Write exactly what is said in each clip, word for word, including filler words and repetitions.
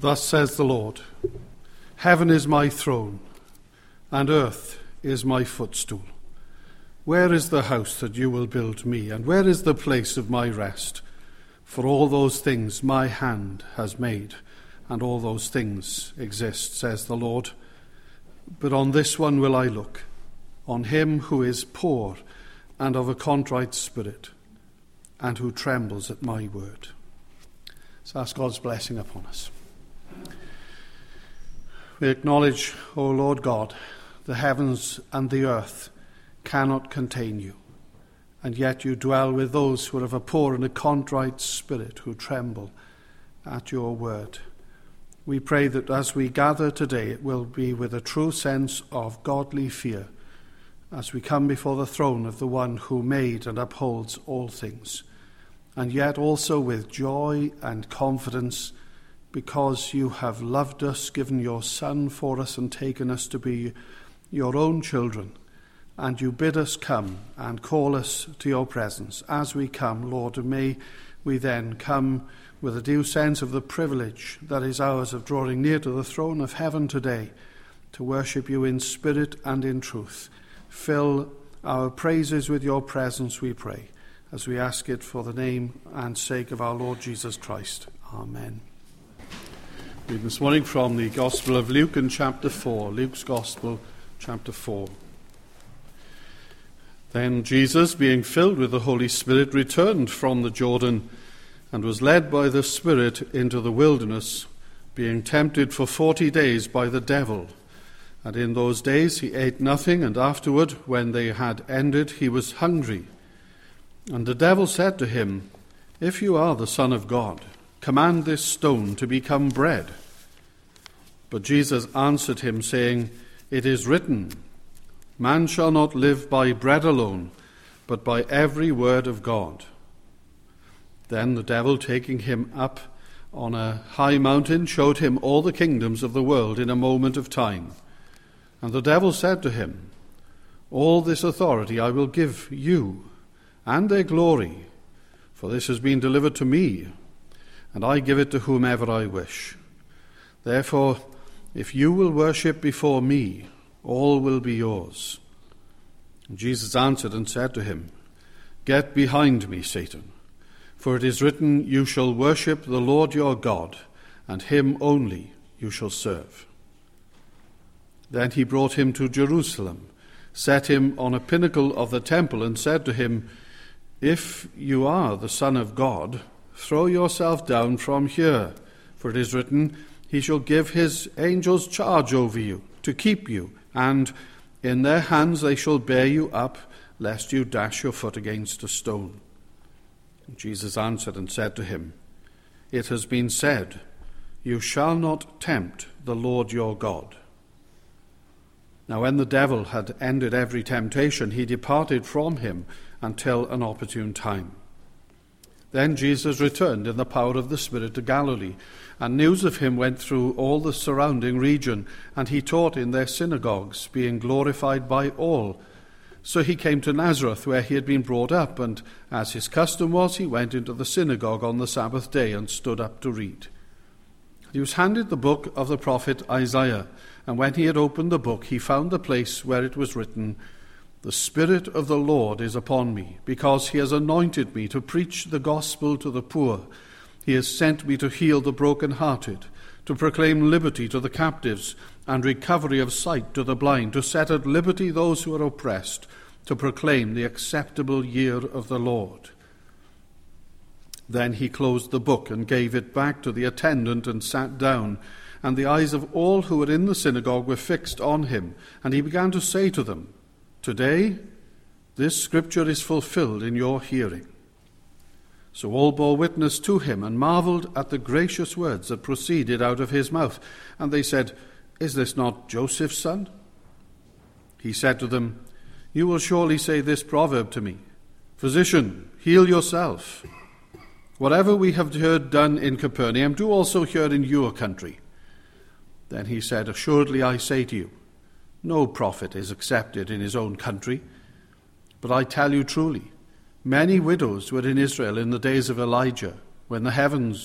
Thus says the Lord, heaven is my throne, and earth is my footstool. Where is the house that you will build me, and where is the place of my rest? For all those things my hand has made, and all those things exist, says the Lord. But on this one will I look, on him who is poor and of a contrite spirit, and who trembles at my word. So ask God's blessing upon us. We acknowledge, O Lord God, the heavens and the earth cannot contain you, and yet you dwell with those who are of a poor and a contrite spirit, who tremble at your word. We pray that as we gather today, it will be with a true sense of godly fear, as we come before the throne of the one who made and upholds all things, and yet also with joy and confidence, because you have loved us, given your Son for us, and taken us to be your own children. And you bid us come and call us to your presence. As we come, Lord, may we then come with a due sense of the privilege that is ours of drawing near to the throne of heaven today, to worship you in spirit and in truth. Fill our praises with your presence, we pray, as we ask it for the name and sake of our Lord Jesus Christ. Amen. Read this morning from the Gospel of Luke in chapter four. Luke's Gospel, chapter four. Then Jesus, being filled with the Holy Spirit, returned from the Jordan, and was led by the Spirit into the wilderness, being tempted for forty days by the devil. And in those days he ate nothing, and afterward, when they had ended, he was hungry. And the devil said to him, If you are the Son of God, command this stone to become bread. But Jesus answered him, saying, It is written, Man shall not live by bread alone, but by every word of God. Then the devil, taking him up on a high mountain, showed him all the kingdoms of the world in a moment of time. And the devil said to him, All this authority I will give you, and their glory, for this has been delivered to me, and I give it to whomever I wish. Therefore, if you will worship before me, all will be yours. And Jesus answered and said to him, Get behind me, Satan, for it is written, You shall worship the Lord your God, and him only you shall serve. Then he brought him to Jerusalem, set him on a pinnacle of the temple, and said to him, If you are the Son of God, throw yourself down from here, for it is written, He shall give his angels charge over you, to keep you, and in their hands they shall bear you up, lest you dash your foot against a stone. And Jesus answered and said to him, It has been said, You shall not tempt the Lord your God. Now when the devil had ended every temptation, he departed from him until an opportune time. Then Jesus returned in the power of the Spirit to Galilee, and news of him went through all the surrounding region, and he taught in their synagogues, being glorified by all. So he came to Nazareth, where he had been brought up, and as his custom was, he went into the synagogue on the Sabbath day and stood up to read. He was handed the book of the prophet Isaiah, and when he had opened the book, he found the place where it was written, The Spirit of the Lord is upon me, because he has anointed me to preach the gospel to the poor. He has sent me to heal the brokenhearted, to proclaim liberty to the captives, and recovery of sight to the blind, to set at liberty those who are oppressed, to proclaim the acceptable year of the Lord. Then he closed the book and gave it back to the attendant and sat down, and the eyes of all who were in the synagogue were fixed on him, and he began to say to them, Today this scripture is fulfilled in your hearing. So all bore witness to him and marveled at the gracious words that proceeded out of his mouth. And they said, Is this not Joseph's son? He said to them, You will surely say this proverb to me, Physician, heal yourself. Whatever we have heard done in Capernaum, do also here in your country. Then he said, Assuredly I say to you, no prophet is accepted in his own country. But I tell you truly, many widows were in Israel in the days of Elijah, when the heavens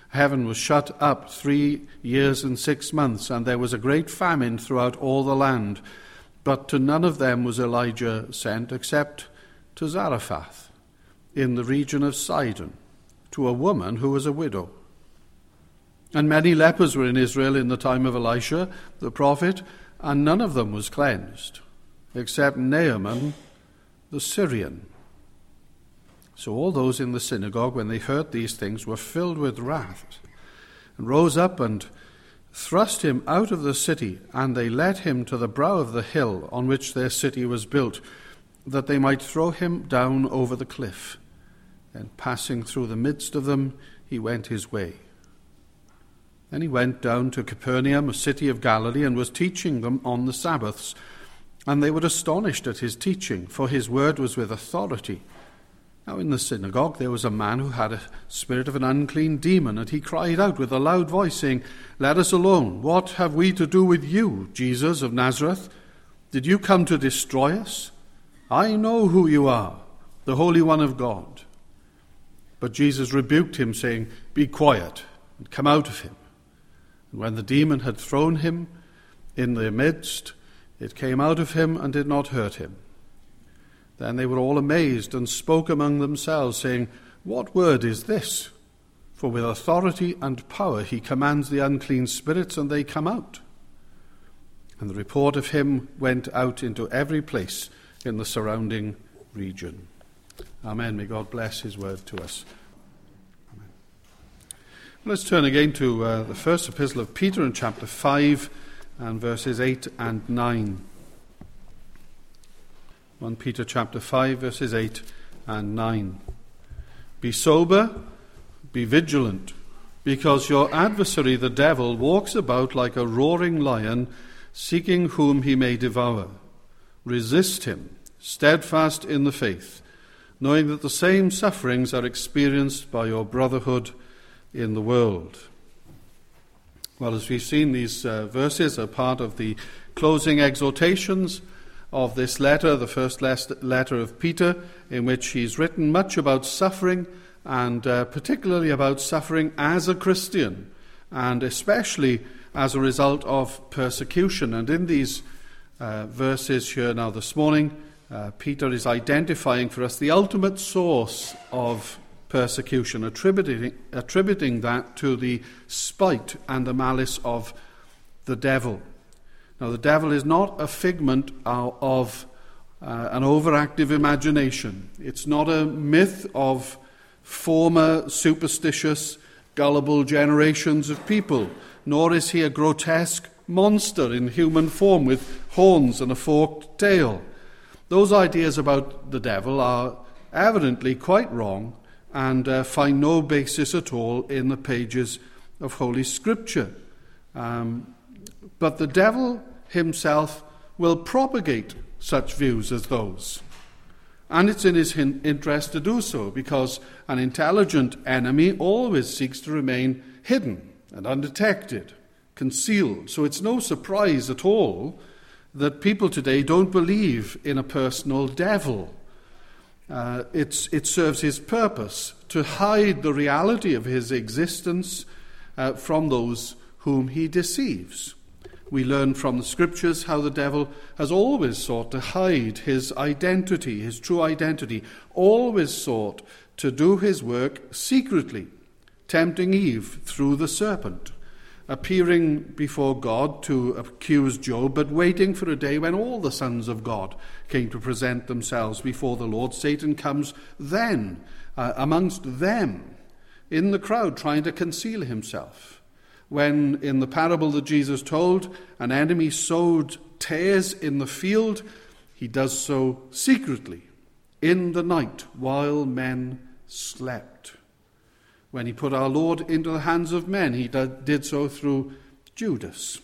Heaven was shut up three years and six months, and there was a great famine throughout all the land. But to none of them was Elijah sent, except to Zarephath, in the region of Sidon, to a woman who was a widow. And many lepers were in Israel in the time of Elisha, the prophet, and none of them was cleansed, except Naaman the Syrian. So all those in the synagogue, when they heard these things, were filled with wrath, and rose up and thrust him out of the city, and they led him to the brow of the hill on which their city was built, that they might throw him down over the cliff. And passing through the midst of them, he went his way. Then he went down to Capernaum, a city of Galilee, and was teaching them on the Sabbaths. And they were astonished at his teaching, for his word was with authority. Now in the synagogue there was a man who had a spirit of an unclean demon, and he cried out with a loud voice, saying, "Let us alone. What have we to do with you, Jesus of Nazareth? Did you come to destroy us? I know who you are, the Holy One of God." But Jesus rebuked him, saying, "Be quiet, and come out of him." And when the demon had thrown him in their midst, it came out of him and did not hurt him. Then they were all amazed and spoke among themselves, saying, "What word is this? For with authority and power he commands the unclean spirits, and they come out." And the report of him went out into every place in the surrounding region. Amen. May God bless his word to us. Amen. Let's turn again to uh, the first epistle of Peter in chapter five and verses eight and nine. First Peter chapter five, verses eight and nine. "Be sober, be vigilant, because your adversary the devil walks about like a roaring lion, seeking whom he may devour. Resist him, steadfast in the faith, knowing that the same sufferings are experienced by your brotherhood in the world." Well, as we've seen, these uh, verses are part of the closing exhortations of this letter, the first letter of Peter, in which he's written much about suffering, and uh, particularly about suffering as a Christian, and especially as a result of persecution. And in these uh, verses here now this morning, uh, Peter is identifying for us the ultimate source of persecution, attributing, attributing that to the spite and the malice of the devil. Now, the devil is not a figment of uh, an overactive imagination. It's not a myth of former superstitious, gullible generations of people, nor is he a grotesque monster in human form with horns and a forked tail. Those ideas about the devil are evidently quite wrong and uh, find no basis at all in the pages of Holy Scripture. Um, but the devil himself will propagate such views as those. And it's in his interest to do so, because an intelligent enemy always seeks to remain hidden and undetected, concealed. So it's no surprise at all that people today don't believe in a personal devil. Uh, it's, it serves his purpose to hide the reality of his existence uh, from those whom he deceives. We learn from the Scriptures how the devil has always sought to hide his identity, his true identity, always sought to do his work secretly, tempting Eve through the serpent, appearing before God to accuse Job, but waiting for a day when all the sons of God came to present themselves before the Lord. Satan comes then uh, amongst them in the crowd, trying to conceal himself. When, in the parable that Jesus told, an enemy sowed tares in the field, he does so secretly, in the night, while men slept. When he put our Lord into the hands of men, he did so through Judas.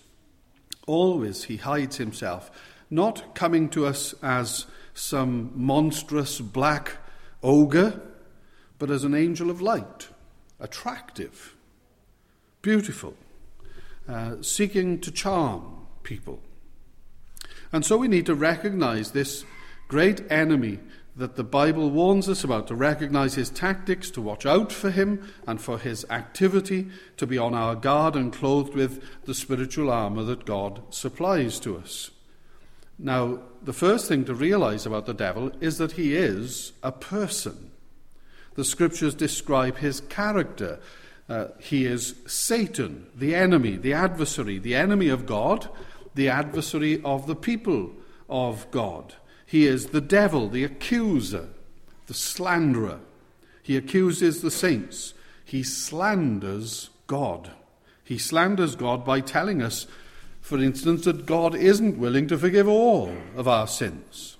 Always he hides himself, not coming to us as some monstrous black ogre, but as an angel of light, attractive, beautiful, uh, seeking to charm people. And so we need to recognize this great enemy that the Bible warns us about, to recognize his tactics, to watch out for him and for his activity, to be on our guard and clothed with the spiritual armor that God supplies to us. Now, the first thing to realize about the devil is that he is a person. The scriptures describe his character. Uh, he is Satan, the enemy, the adversary, the enemy of God, the adversary of the people of God. He is the devil, the accuser, the slanderer. He accuses the saints. He slanders God. He slanders God by telling us, for instance, that God isn't willing to forgive all of our sins.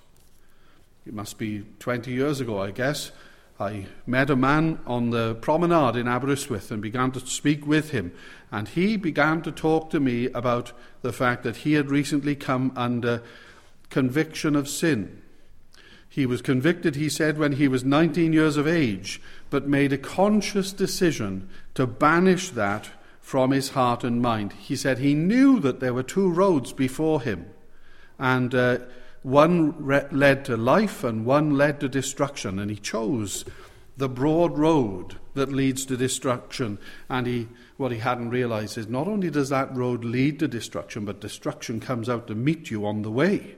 It must be twenty years ago, I guess. I met a man on the promenade in Aberystwyth and began to speak with him. And he began to talk to me about the fact that he had recently come under conviction of sin. He was convicted, he said, when he was nineteen years of age, but made a conscious decision to banish that from his heart and mind. He said he knew that there were two roads before him, and uh, one re- led to life and one led to destruction, and he chose the broad road that leads to destruction. And he, what he hadn't realized is not only does that road lead to destruction, but destruction comes out to meet you on the way.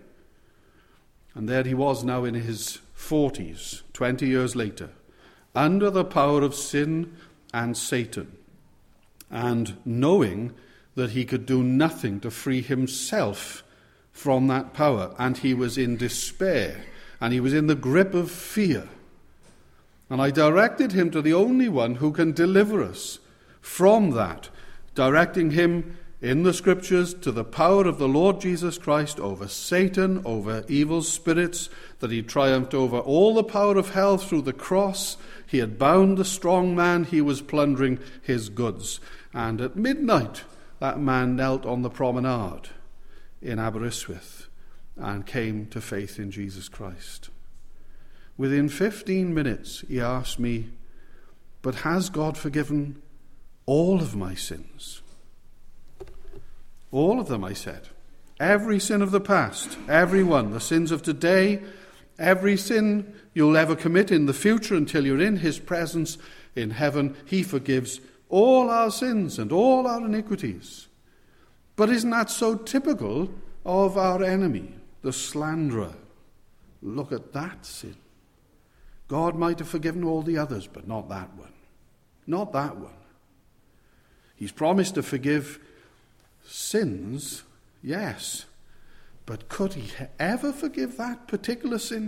And there he was now in his forties, twenty years later, under the power of sin and Satan, and knowing that he could do nothing to free himself from that power. And he was in despair, and he was in the grip of fear. And I directed him to the only one who can deliver us from that, directing him in the scriptures to the power of the Lord Jesus Christ over Satan, over evil spirits, that he triumphed over all the power of hell through the cross. He had bound the strong man, he was plundering his goods. And at midnight, that man knelt on the promenade in Aberystwyth and came to faith in Jesus Christ. Within fifteen minutes, he asked me, "But has God forgiven all of my sins?" All of them, I said. Every sin of the past, every one, the sins of today, every sin you'll ever commit in the future until you're in his presence in heaven. He forgives all our sins and all our iniquities. But isn't that so typical of our enemy, the slanderer? Look at that sin. God might have forgiven all the others, but not that one. Not that one. He's promised to forgive sins, yes, but could he ever forgive that particular sin?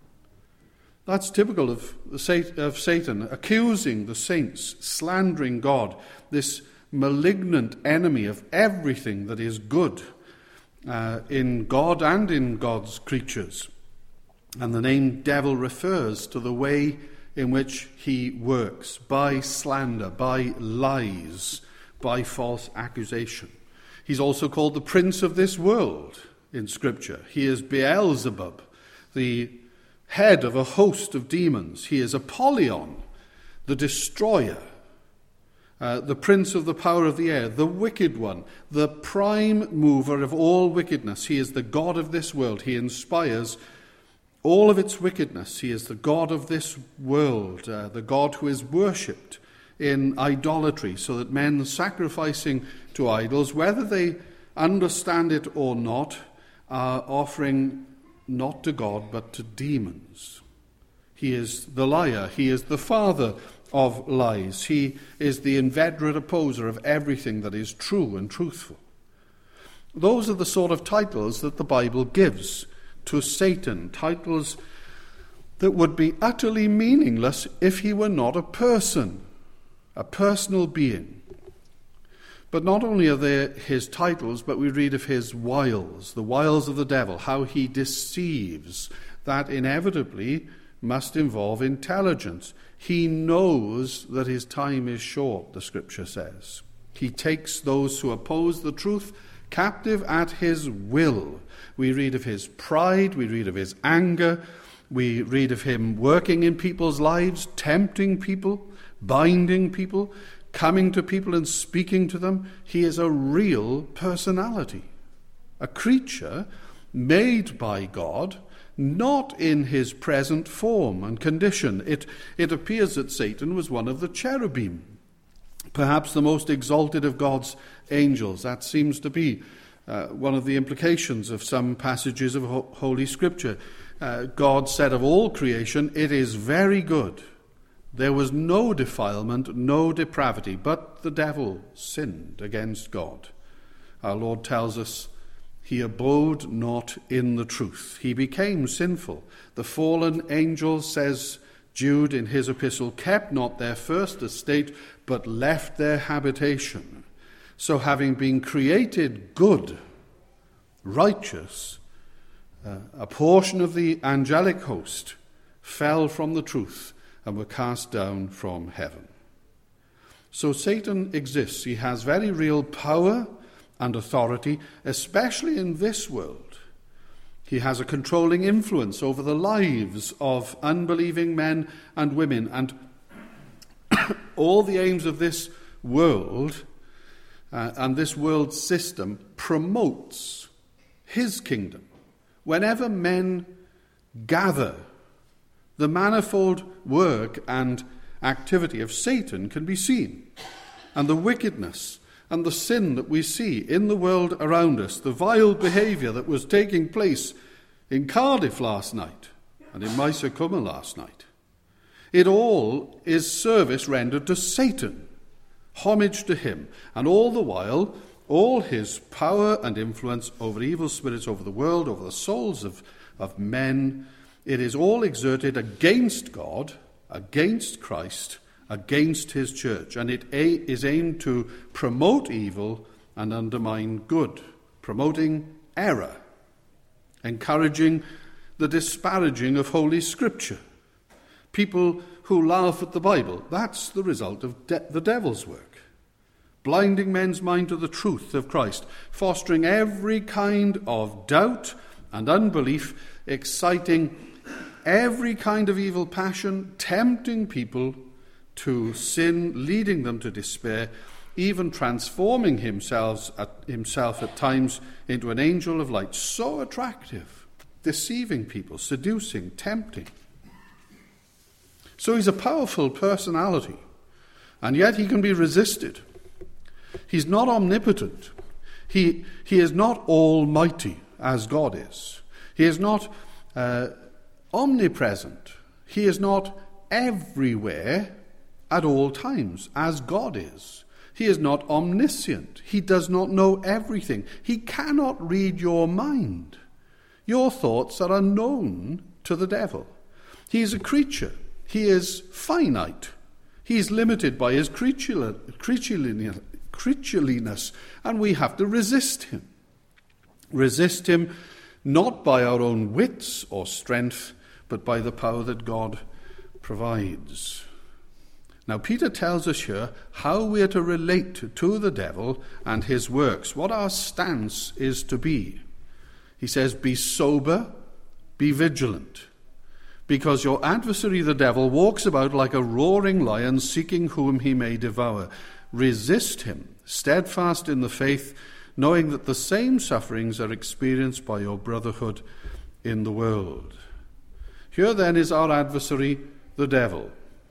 That's typical of, of Satan, accusing the saints, slandering God, this malignant enemy of everything that is good uh, in God and in God's creatures. And the name devil refers to the way in which he works, by slander, by lies, by false accusation. He's also called the prince of this world in Scripture. He is Beelzebub, the head of a host of demons. He is Apollyon, the destroyer, uh, the prince of the power of the air, the wicked one, the prime mover of all wickedness. He is the god of this world. He inspires all of its wickedness. He is the god of this world, uh, the god who is worshipped in idolatry, so that men sacrificing to idols, whether they understand it or not, are offering not to God but to demons. He is the liar. He is the father of lies. He is the inveterate opposer of everything that is true and truthful. Those are the sort of titles that the Bible gives to Satan, titles that would be utterly meaningless if he were not a person, a personal being. But not only are there his titles, but we read of his wiles, the wiles of the devil, how he deceives. That inevitably must involve intelligence. He knows that his time is short, the scripture says. He takes those who oppose the truth captive at his will. We read of his pride, we read of his anger, we read of him working in people's lives, tempting people, binding people, coming to people and speaking to them. He is a real personality, a creature made by God not in his present form and condition. It, it appears that Satan was one of the cherubim, perhaps the most exalted of God's angels. That seems to be uh, one of the implications of some passages of Ho- Holy Scripture. Uh, God said of all creation, "It is very good." There was no defilement, no depravity, but the devil sinned against God. Our Lord tells us, he abode not in the truth. He became sinful. The fallen angels, says Jude in his epistle, kept not their first estate, but left their habitation. So having been created good, righteous, uh, a portion of the angelic host fell from the truth and were cast down from heaven. So Satan exists. He has very real power and authority, especially in this world. He has a controlling influence over the lives of unbelieving men and women, and all the aims of this world uh, and this world system promotes his kingdom. Whenever men gather, the manifold work and activity of Satan can be seen, and the wickedness and the sin that we see in the world around us, the vile behaviour that was taking place in Cardiff last night and in Maesaycwm last night. It all is service rendered to Satan, homage to him, and all the while, all his power and influence over evil spirits, over the world, over the souls of, of men, it is all exerted against God, against Christ, against his church, and it a- is aimed to promote evil and undermine good, promoting error, encouraging the disparaging of Holy Scripture. People who laugh at the Bible, that's the result of de- the devil's work. Blinding men's mind to the truth of Christ, fostering every kind of doubt and unbelief, exciting every kind of evil passion, tempting people to sin, leading them to despair, even transforming himself at, himself at times into an angel of light, so attractive, deceiving people, seducing, tempting. So he's a powerful personality, and yet he can be resisted. He's not omnipotent. He, he is not almighty, as God is. He is not uh, omnipresent. He is not everywhere at all times, as God is. He is not omniscient. He does not know everything. He cannot read your mind. Your thoughts are unknown to the devil. He is a creature. He is finite. He is limited by his creatureliness, and we have to resist him. Resist him not by our own wits or strength, but by the power that God provides. Now, Peter tells us here how we are to relate to the devil and his works, what our stance is to be. He says, be sober, be vigilant, because your adversary the devil walks about like a roaring lion, seeking whom he may devour. Resist him, steadfast in the faith, knowing that the same sufferings are experienced by your brotherhood in the world. Here then is our adversary, the devil.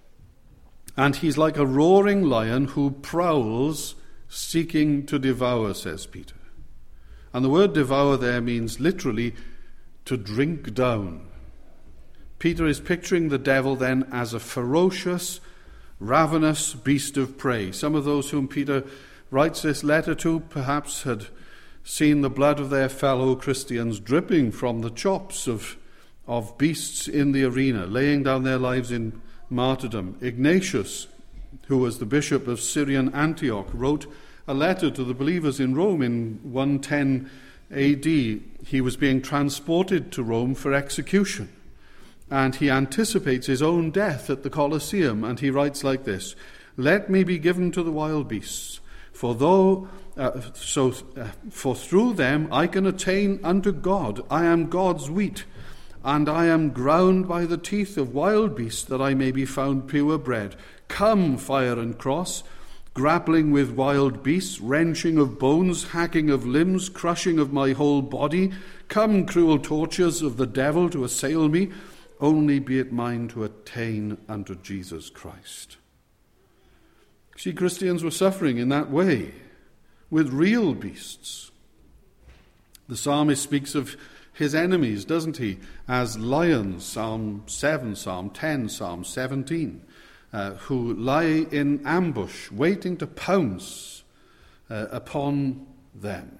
And he's like a roaring lion who prowls, seeking to devour, says Peter. And the word devour there means literally to drink down. Peter is picturing the devil then as a ferocious, ravenous beast of prey. Some of those whom Peter writes this letter to perhaps had seen the blood of their fellow Christians dripping from the chops of, of beasts in the arena, laying down their lives in martyrdom. Ignatius, who was the bishop of Syrian Antioch, wrote a letter to the believers in Rome in one ten A D. He was being transported to Rome for execution, and he anticipates his own death at the Colosseum, and he writes like this: "Let me be given to the wild beasts, for though uh, so uh, for through them I can attain unto God. I am God's wheat, and I am ground by the teeth of wild beasts, that I may be found pure bread. Come, fire and cross, grappling with wild beasts, wrenching of bones, hacking of limbs, crushing of my whole body. Come, cruel tortures of the devil, to assail me, only be it mine to attain unto Jesus Christ. See, Christians were suffering in that way, with real beasts. The psalmist speaks of his enemies, doesn't he, as lions, Psalm seven, Psalm ten, Psalm seventeen, uh, who lie in ambush, waiting to pounce uh, upon them.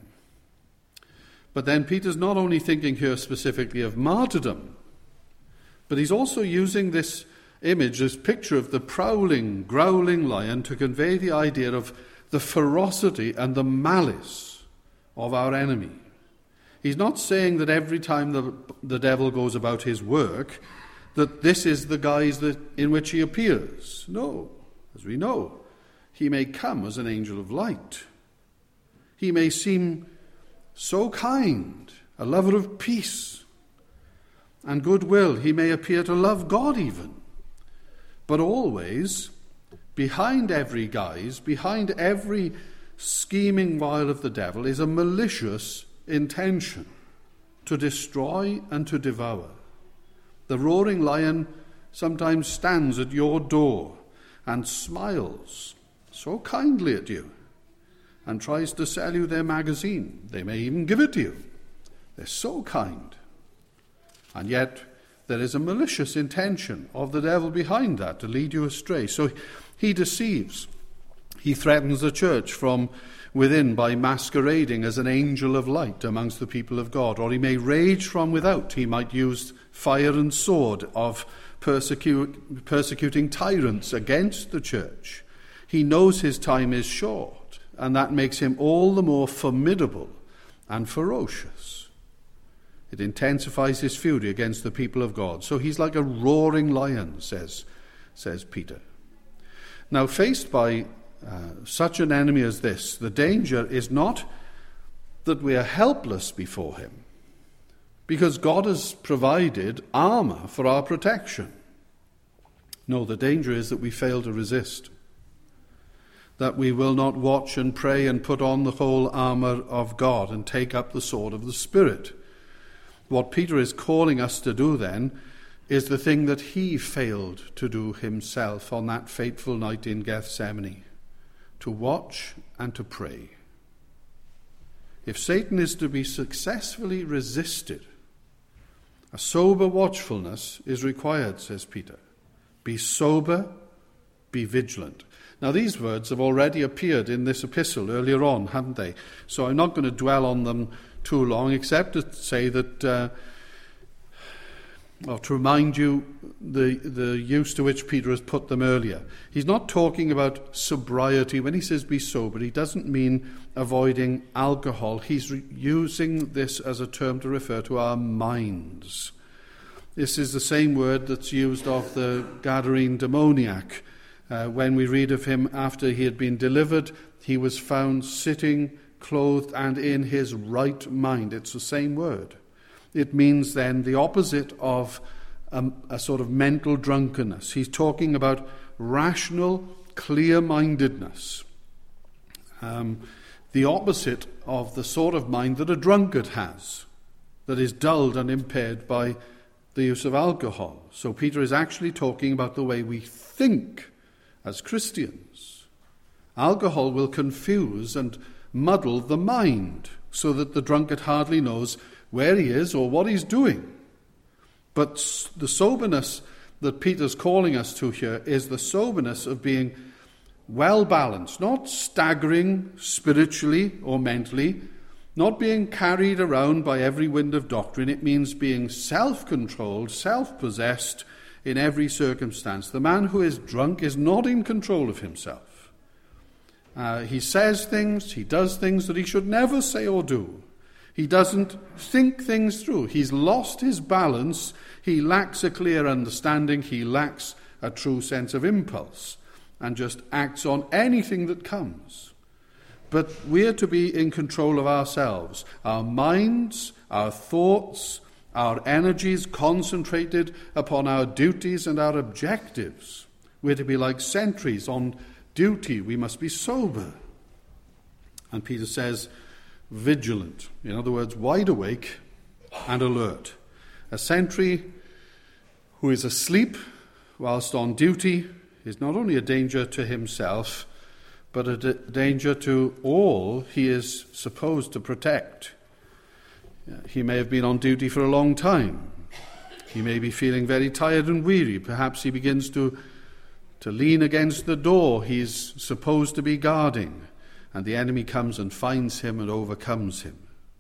But then Peter's not only thinking here specifically of martyrdom, but he's also using this image, this picture of the prowling, growling lion to convey the idea of the ferocity and the malice of our enemy. He's not saying that every time the, the devil goes about his work, that this is the guise that, in which he appears. No, as we know, he may come as an angel of light. He may seem so kind, a lover of peace and goodwill. He may appear to love God even. But always, behind every guise, behind every scheming wile of the devil, is a malicious intention to destroy and to devour. The roaring lion sometimes stands at your door and smiles so kindly at you and tries to sell you their magazine. They may even give it to you. They're so kind. And yet there is a malicious intention of the devil behind that to lead you astray. So he deceives. He threatens the church from within by masquerading as an angel of light amongst the people of God. Or he may rage from without. He might use fire and sword of persecute, persecuting tyrants against the church. He knows his time is short, and that makes him all the more formidable and ferocious. It intensifies his fury against the people of God. So he's like a roaring lion, says, says Peter. Now, faced by uh, such an enemy as this, the danger is not that we are helpless before him, because God has provided armor for our protection. No, the danger is that we fail to resist, that we will not watch and pray and put on the whole armor of God and take up the sword of the Spirit. What Peter is calling us to do then is the thing that he failed to do himself on that fateful night in Gethsemane, to watch and to pray. If Satan is to be successfully resisted, a sober watchfulness is required, says Peter. Be sober, be vigilant. Now, these words have already appeared in this epistle earlier on, haven't they? So I'm not going to dwell on them too long, except to say that, uh, or to remind you the, the use to which Peter has put them earlier. He's not talking about sobriety. When he says be sober, he doesn't mean avoiding alcohol. He's re- using this as a term to refer to our minds. This is the same word that's used of the Gadarene demoniac. Uh, when we read of him after he had been delivered, he was found sitting, clothed, and in his right mind. It's the same word. It means then the opposite of a, a sort of mental drunkenness. He's talking about rational, clear-mindedness. Um, the opposite of the sort of mind that a drunkard has, that is dulled and impaired by the use of alcohol. So Peter is actually talking about the way we think as Christians. Alcohol will confuse and muddle the mind so that the drunkard hardly knows where he is or what he's doing. But the soberness that Peter's calling us to here is the soberness of being well balanced, not staggering spiritually or mentally, not being carried around by every wind of doctrine. It means being self-controlled, self-possessed in every circumstance. The man who is drunk is not in control of himself. Uh, he says things, he does things that he should never say or do. He doesn't think things through. He's lost his balance. He lacks a clear understanding. He lacks a true sense of impulse and just acts on anything that comes. But we're to be in control of ourselves, our minds, our thoughts, our energies concentrated upon our duties and our objectives. We're to be like sentries on duty. We must be sober. And Peter says, vigilant. In other words, wide awake and alert. A sentry who is asleep whilst on duty is not only a danger to himself, but a d- danger to all he is supposed to protect. He may have been on duty for a long time. He may be feeling very tired and weary. Perhaps he begins to, to lean against the door he's supposed to be guarding, and the enemy comes and finds him and overcomes him.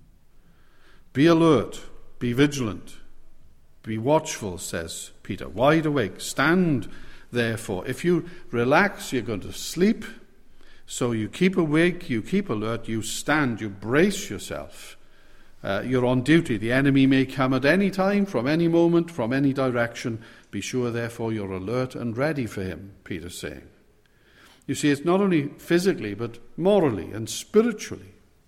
Be alert, be vigilant, be watchful, says Peter. Wide awake, stand therefore. If you relax, you're going to sleep. So you keep awake, you keep alert, you stand, you brace yourself. Uh, you're on duty. The enemy may come at any time, from any moment, from any direction. Be sure, therefore, you're alert and ready for him, Peter's saying. You see, it's not only physically, but morally and spiritually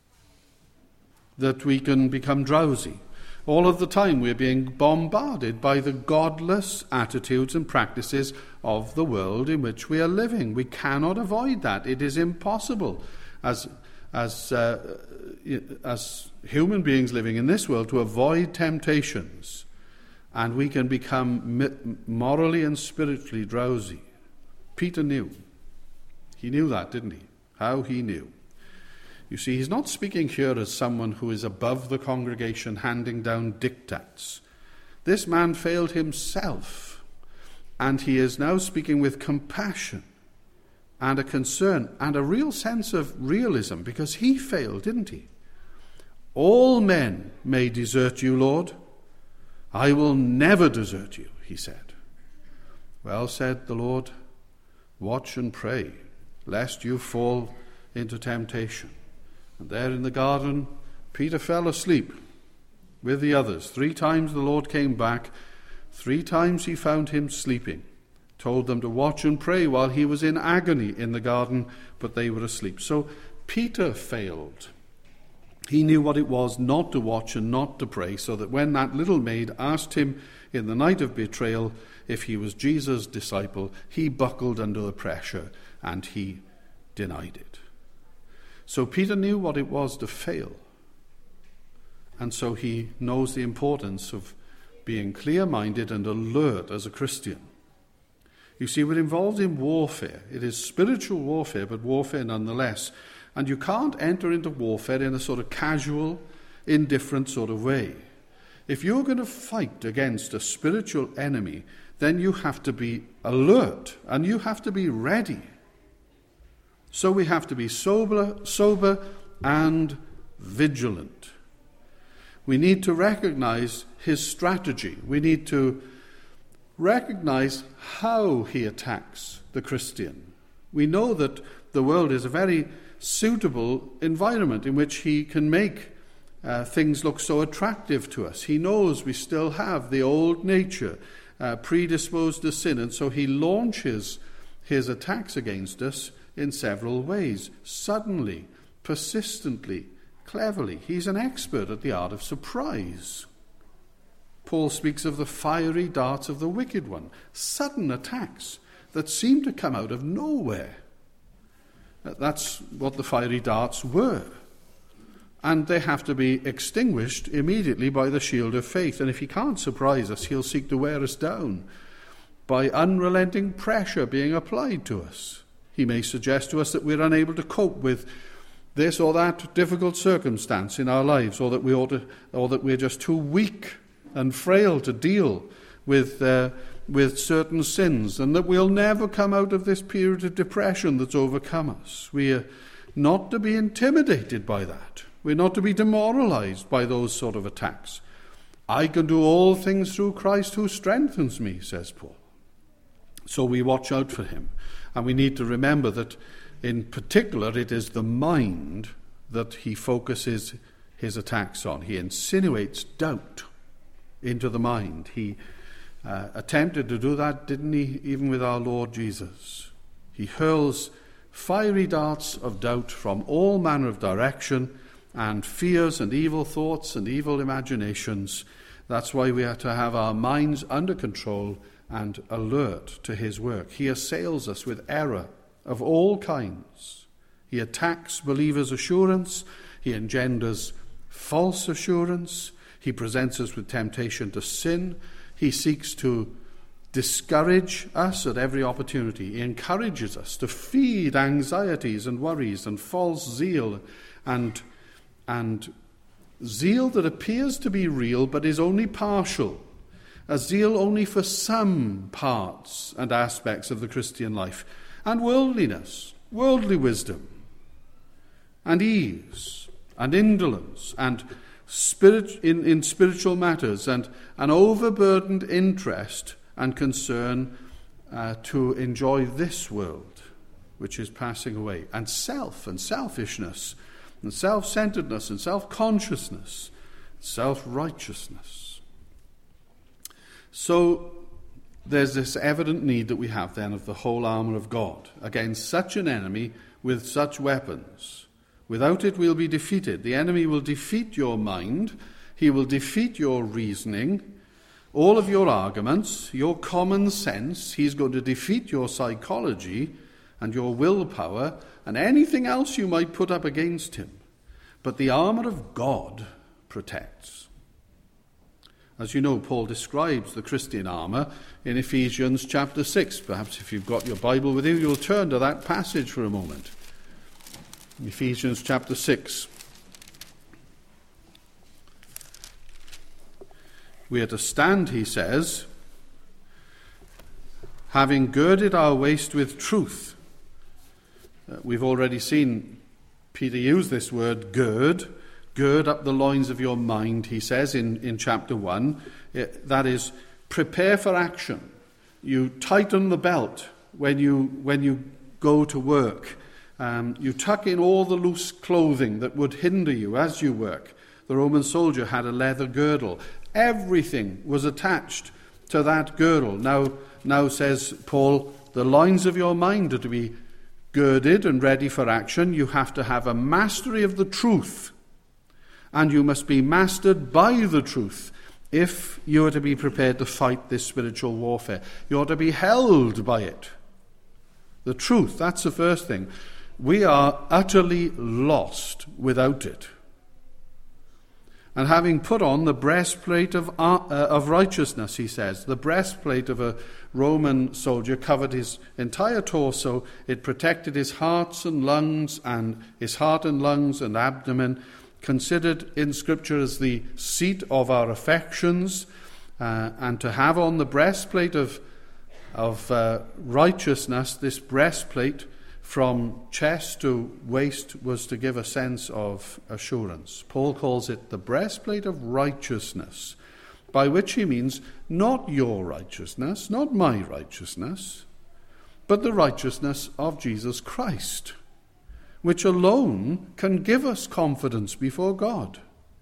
that we can become drowsy. All of the time we're being bombarded by the godless attitudes and practices of the world in which we are living. We cannot avoid that. It is impossible as as uh, as human beings living in this world to avoid temptations, and we can become morally and spiritually drowsy. Peter knew. He knew that, didn't he? How he knew. You see, he's not speaking here as someone who is above the congregation handing down diktats. This man failed himself, and he is now speaking with compassion and a concern and a real sense of realism, because he failed, didn't he? All men may desert you, Lord. I will never desert you, he said. Well, said the Lord, watch and pray, lest you fall into temptation. And there in the garden, Peter fell asleep with the others. Three times the Lord came back. Three times he found him sleeping. Told them to watch and pray while he was in agony in the garden, but they were asleep. So Peter failed. He knew what it was not to watch and not to pray, so that when that little maid asked him in the night of betrayal if he was Jesus' disciple, he buckled under the pressure and he denied it. So Peter knew what it was to fail. And so he knows the importance of being clear-minded and alert as a Christian. You see, we're involved in warfare. It is spiritual warfare, but warfare nonetheless. And you can't enter into warfare in a sort of casual, indifferent sort of way. If you're going to fight against a spiritual enemy, then you have to be alert and you have to be ready. So we have to be sober, sober and vigilant. We need to recognize his strategy. We need to recognize how he attacks the Christian. We know that the world is a very suitable environment in which he can make uh, things look so attractive to us. He knows we still have the old nature uh, predisposed to sin, and so he launches his attacks against us in several ways. Suddenly, persistently, cleverly. He's an expert at the art of surprise. Paul speaks of the fiery darts of the wicked one, sudden attacks that seem to come out of nowhere. That's what the fiery darts were. And they have to be extinguished immediately by the shield of faith. And if he can't surprise us, he'll seek to wear us down by unrelenting pressure being applied to us. He may suggest to us that we're unable to cope with this or that difficult circumstance in our lives, or that we ought to, or that we're just too weak and frail to deal with uh, with certain sins, and that we'll never come out of this period of depression that's overcome us. We are not to be intimidated by that. We're not to be demoralized by those sort of attacks. I can do all things through Christ who strengthens me, says Paul. So we watch out for him. And we need to remember that in particular it is the mind that he focuses his attacks on. He insinuates doubt into the mind. He uh, attempted to do that, didn't he, even with our Lord Jesus. He hurls fiery darts of doubt from all manner of direction, and fears and evil thoughts and evil imaginations. That's why we are to have our minds under control and alert to his work. He assails us with error of all kinds. He attacks believers' assurance. He engenders false assurance. He presents us with temptation to sin. He seeks to discourage us at every opportunity. He encourages us to feed anxieties and worries and false zeal and, and zeal that appears to be real but is only partial. A zeal only for some parts and aspects of the Christian life. And worldliness, worldly wisdom, and ease, and indolence, and spirit in, in spiritual matters, and an overburdened interest and concern uh, to enjoy this world, which is passing away, and self, and selfishness, and self-centeredness, and self-consciousness, self-righteousness. So there's this evident need that we have then of the whole armour of God against such an enemy with such weapons. Without it, we'll be defeated. The enemy will defeat your mind. He will defeat your reasoning, all of your arguments, your common sense. He's going to defeat your psychology and your willpower and anything else you might put up against him. But the armour of God protects. As you know, Paul describes the Christian armour in Ephesians chapter six. Perhaps if you've got your Bible with you, you'll turn to that passage for a moment. Ephesians chapter six. We are to stand, he says, having girded our waist with truth. Uh, we've already seen Peter use this word, gird. Gird up the loins of your mind, he says in, in chapter one. It, that is, prepare for action. You tighten the belt when you, when you go to work. Um, you tuck in all the loose clothing that would hinder you as you work. The Roman soldier had a leather girdle. Everything was attached to that girdle. Now, now says Paul, the loins of your mind are to be girded and ready for action. You have to have a mastery of the truth. And you must be mastered by the truth if you are to be prepared to fight this spiritual warfare. You are to be held by it. The truth, that's the first thing. We are utterly lost without it. And having put on the breastplate of, uh, of righteousness, he says, the breastplate of a Roman soldier covered his entire torso. It protected his hearts and lungs and his heart and lungs and abdomen, considered in Scripture as the seat of our affections, uh, and to have on the breastplate of, of uh, righteousness, this breastplate from chest to waist was to give a sense of assurance. Paul calls it the breastplate of righteousness, by which he means not your righteousness, not my righteousness, but the righteousness of Jesus Christ, which alone can give us confidence before God.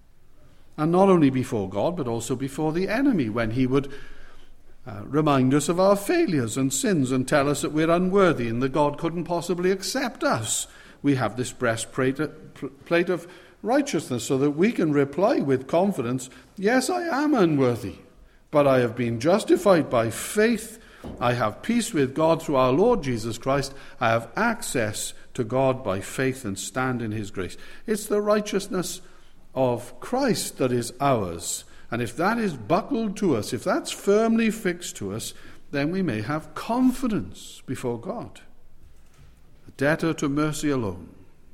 And not only before God, but also before the enemy, when he would uh, remind us of our failures and sins and tell us that we're unworthy and that God couldn't possibly accept us. We have this breastplate plate of righteousness so that we can reply with confidence, yes, I am unworthy, but I have been justified by faith. I have peace with God through our Lord Jesus Christ. I have access to God by faith and stand in his grace. It's the righteousness of Christ that is ours. And if that is buckled to us, if that's firmly fixed to us, then we may have confidence before God. A debtor to mercy alone.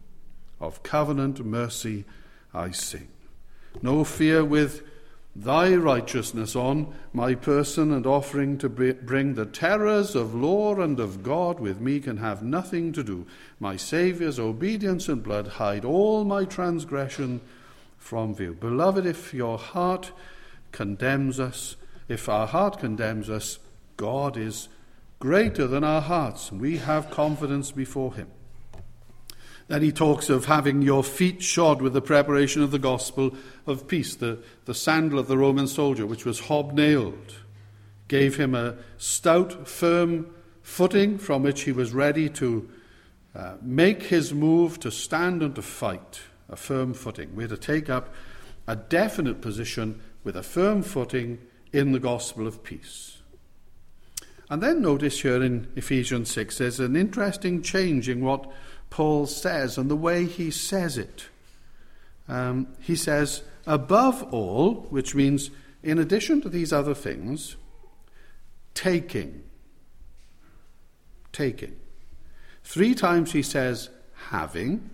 Of covenant mercy I sing. No fear with thy righteousness on my person and offering to bring the terrors of law and of God with me can have nothing to do. My Saviour's obedience and blood hide all my transgression from view. Beloved, if your heart condemns us, if our heart condemns us, God is greater than our hearts, and we have confidence before him. Then he talks of having your feet shod with the preparation of the gospel of peace. The, the sandal of the Roman soldier, which was hobnailed, gave him a stout, firm footing from which he was ready to uh, make his move, to stand and to fight. A firm footing. We're to take up a definite position with a firm footing in the gospel of peace. And then notice here in Ephesians six, there's an interesting change in what Paul says and the way he says it. Um, he says, above all, which means in addition to these other things, taking. Taking. Three times he says having,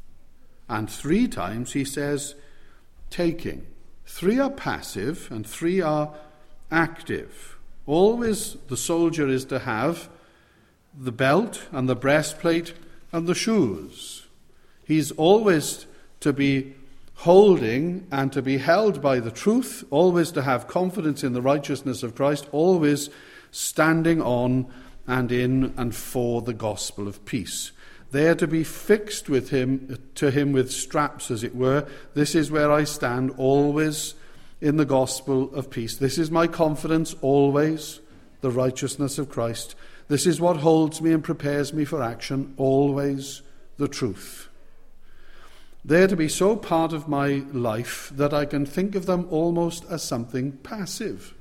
and three times he says taking. Three are passive and three are active. Always the soldier is to have the belt and the breastplate and the shoes. He's always to be holding and to be held by the truth, always to have confidence in the righteousness of Christ, always standing on and in and for the gospel of peace. They are to be fixed with him, to him with straps, as it were. This is where I stand, always in the gospel of peace. This is my confidence, always the righteousness of Christ. This is what holds me and prepares me for action, always the truth. They're to be so part of my life that I can think of them almost as something passive.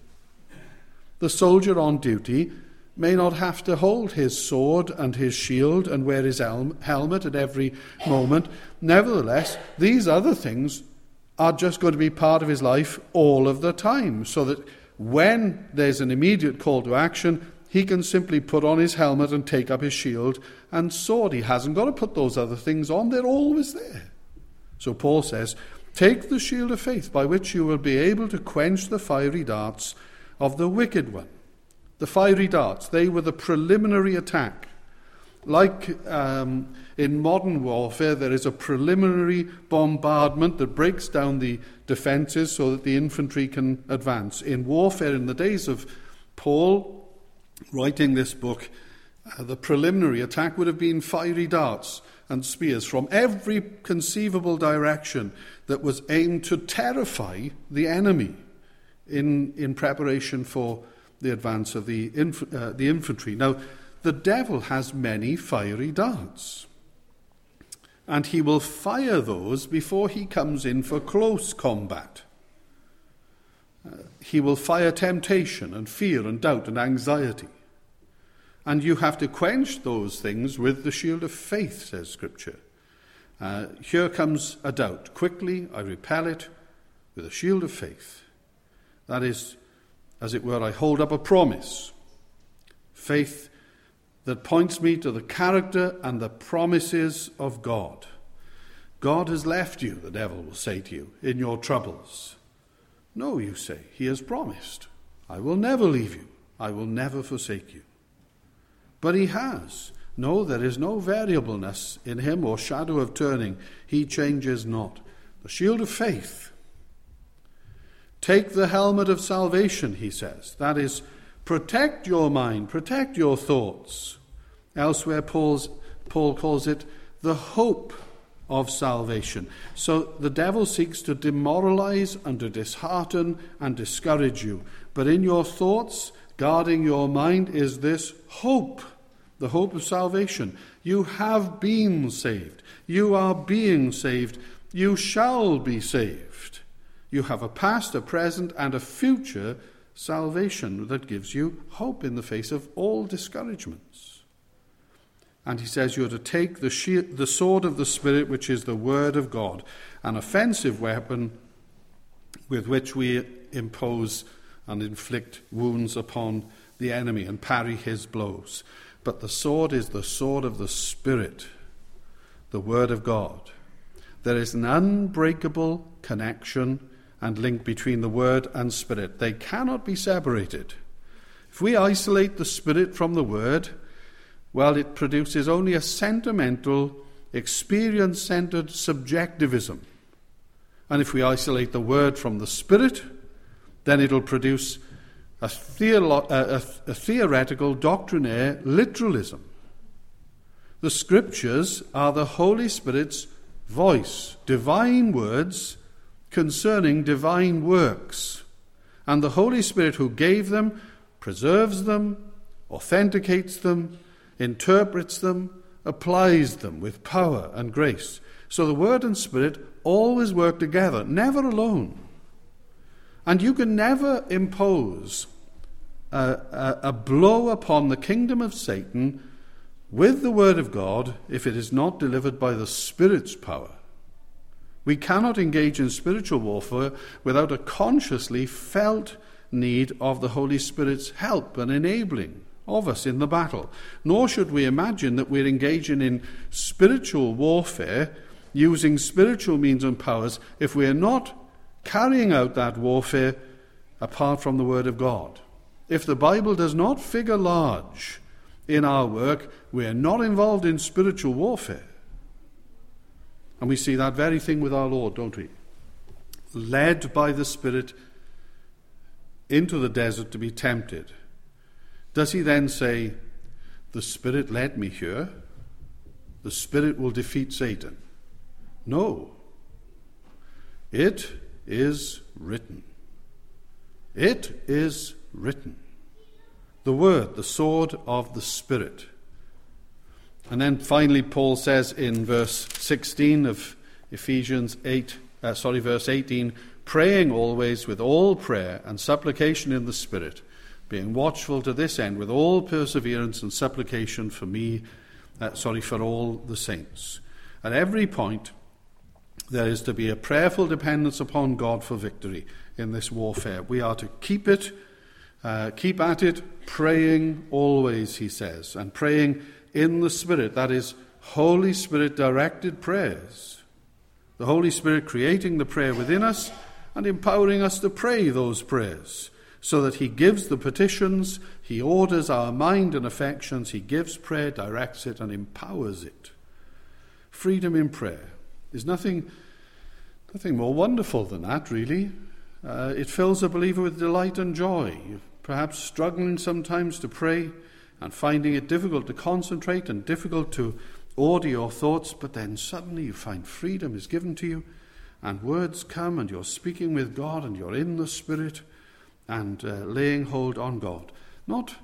The soldier on duty may not have to hold his sword and his shield and wear his helm- helmet at every moment. Nevertheless, these other things are just going to be part of his life all of the time, so that when there's an immediate call to action, he can simply put on his helmet and take up his shield and sword. He hasn't got to put those other things on. They're always there. So Paul says, take the shield of faith by which you will be able to quench the fiery darts of the wicked one. The fiery darts, they were the preliminary attack. Like um, in modern warfare, there is a preliminary bombardment that breaks down the defences so that the infantry can advance. In warfare, in the days of Paul writing this book, uh, the preliminary attack would have been fiery darts and spears from every conceivable direction that was aimed to terrify the enemy in, in preparation for the advance of the, inf- uh, the infantry. Now, the devil has many fiery darts, and he will fire those before he comes in for close combat. Uh, he will fire temptation and fear and doubt and anxiety. And you have to quench those things with the shield of faith, says Scripture. Uh, here comes a doubt. Quickly I repel it with a shield of faith. That is, as it were, I hold up a promise. Faith that points me to the character and the promises of God. God has left you, the devil will say to you, in your troubles. No, you say, he has promised. I will never leave you. I will never forsake you. But he has. No, there is no variableness in him or shadow of turning. He changes not. The shield of faith. Take the helmet of salvation, he says. That is, protect your mind, protect your thoughts. Elsewhere, Paul's, Paul calls it the hope of salvation. So the devil seeks to demoralize and to dishearten and discourage you. But in your thoughts, guarding your mind, is this hope, the hope of salvation. You have been saved. You are being saved. You shall be saved. You have a past, a present, and a future salvation that gives you hope in the face of all discouragements. And he says you're to take the, shield, the sword of the Spirit, which is the word of God, an offensive weapon with which we impose and inflict wounds upon the enemy and parry his blows. But the sword is the sword of the Spirit, the word of God. There is an unbreakable connection and link between the word and spirit. They cannot be separated. If we isolate the spirit from the word, well, it produces only a sentimental, experience-centered subjectivism. And if we isolate the word from the spirit, then it'll produce a, theolo- a, a, a theoretical, doctrinaire literalism. The Scriptures are the Holy Spirit's voice, divine words concerning divine works, and the Holy Spirit who gave them preserves them, authenticates them, interprets them, applies them with power and grace. So the Word and Spirit always work together, never alone. And you can never impose a, a, a blow upon the kingdom of Satan with the word of God if it is not delivered by the Spirit's power. We cannot engage in spiritual warfare without a consciously felt need of the Holy Spirit's help and enabling of us in the battle. Nor should we imagine that we're engaging in spiritual warfare using spiritual means and powers if we're not carrying out that warfare apart from the Word of God. If the Bible does not figure large in our work, we are not involved in spiritual warfare. And we see that very thing with our Lord, don't we? Led by the Spirit into the desert to be tempted. Does he then say, the Spirit led me here, the Spirit will defeat Satan? No. It is written. It is written. The word, the sword of the Spirit. And then finally Paul says in verse sixteen of Ephesians eight, uh, sorry, verse eighteen, praying always with all prayer and supplication in the Spirit, being watchful to this end with all perseverance and supplication for me, uh, sorry, for all the saints. At every point, there is to be a prayerful dependence upon God for victory in this warfare. We are to keep it, uh, keep at it, praying always, he says, and praying in the Spirit. That is, Holy Spirit directed prayers. The Holy Spirit creating the prayer within us and empowering us to pray those prayers, so that he gives the petitions, he orders our mind and affections, he gives prayer, directs it, and empowers it. Freedom in prayer is nothing, nothing more wonderful than that, really. Uh, it fills a believer with delight and joy. You're perhaps struggling sometimes to pray and finding it difficult to concentrate and difficult to order your thoughts, but then suddenly you find freedom is given to you, and words come, and you're speaking with God, and you're in the Spirit, and uh, laying hold on God. Not,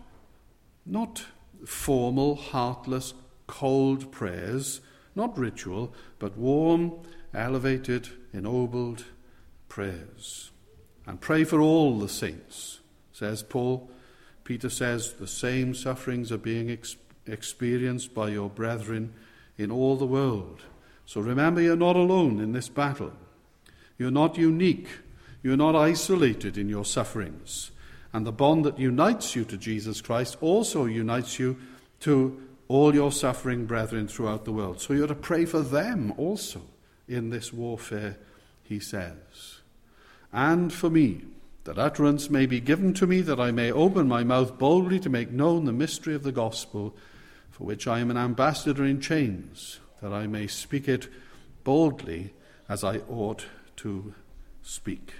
not formal, heartless, cold prayers, not ritual, but warm, elevated, ennobled prayers. And pray for all the saints, says Paul. Peter says the same sufferings are being ex- experienced by your brethren in all the world. So remember, you're not alone in this battle. You're not unique. You're not isolated in your sufferings. And the bond that unites you to Jesus Christ also unites you to all your suffering brethren throughout the world. So you're to pray for them also in this warfare, he says. And for me, that utterance may be given to me, that I may open my mouth boldly to make known the mystery of the gospel, for which I am an ambassador in chains, that I may speak it boldly as I ought to speak.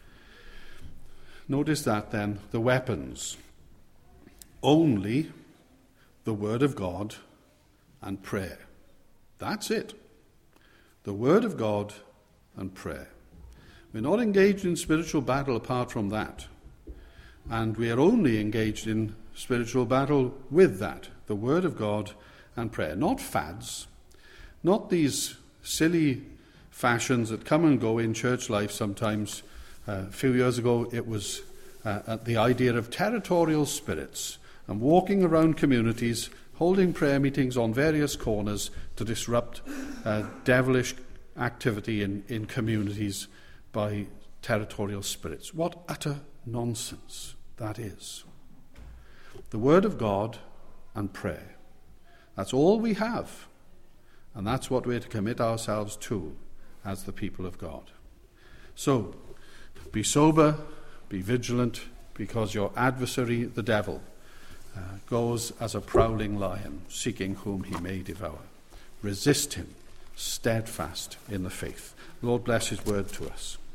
Notice that then, the weapons. Only the Word of God and prayer. That's it. The Word of God and prayer. We're not engaged in spiritual battle apart from that. And we are only engaged in spiritual battle with that, the Word of God and prayer. Not fads, not these silly fashions that come and go in church life sometimes. Uh, a few years ago it was uh, the idea of territorial spirits and walking around communities, holding prayer meetings on various corners to disrupt uh, devilish activity in, in communities by territorial spirits. What utter nonsense that is. The Word of God and prayer. That's all we have. And that's what we're to commit ourselves to as the people of God. So, be sober, be vigilant, because your adversary, the devil, uh, goes as a prowling lion, seeking whom he may devour. Resist him, steadfast in the faith. Lord bless his word to us.